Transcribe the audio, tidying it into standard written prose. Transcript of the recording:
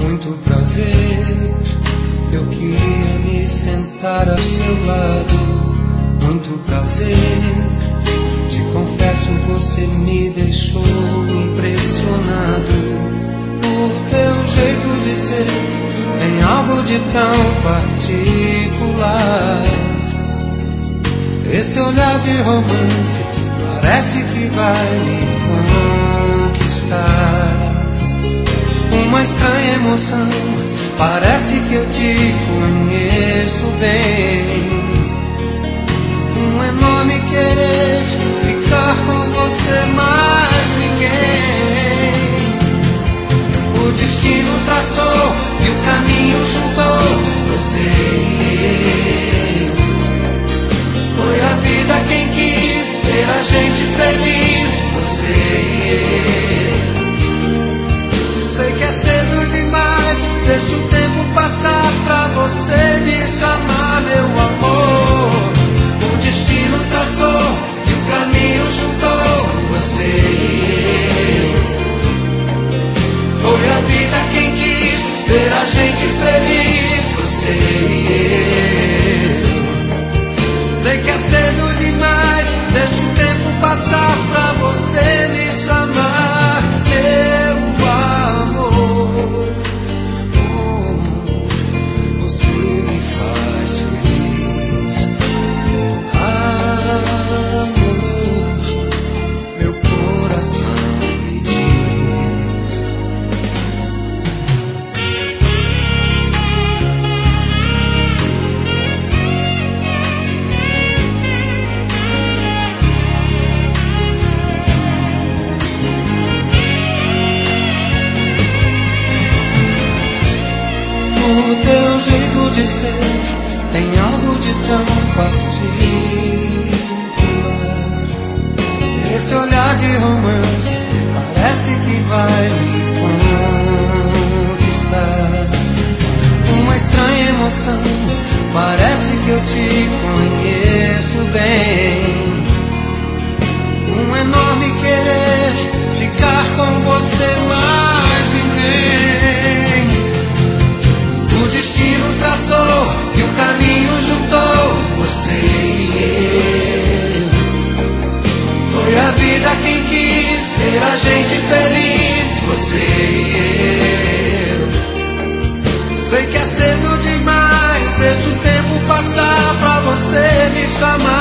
Muito prazer, eu queria me sentar ao seu lado. Muito prazer, te confesso, você me deixou impressionado. Por teu jeito de ser, tem algo de tão particular. Esse olhar de romance parece que vai me conquistar. Uma estranha emoção, parece que eu te conheço bem. Um enorme querer ficar com você, mais ninguém. O destino traçou e o caminho juntou você e eu. Foi a vida quem quis ver a gente feliz, você e eu. Sei que é cedo demais, deixa o tempo passar pra você me chamar, meu amor. O destino traçou e o caminho juntou você e eu. Foi a vida quem quis ver a gente feliz, você e eu. Sei que é cedo demais, deixa o tempo passar pra você me chamar, meu amor. Você me faz feliz, amor. Meu coração me diz. O teu jeito de ser tem algo de tão particular. Esse olhar de romance parece que vai me conquistar. Uma estranha emoção, parece que eu te conheço bem. Um enorme querer ficar com você, mais ninguém. O destino traçou e o caminho juntou você e eu. Foi a vida quem quis ver a gente feliz, você e eu. Sei que é cedo demais, deixa o tempo passar pra você me chamar.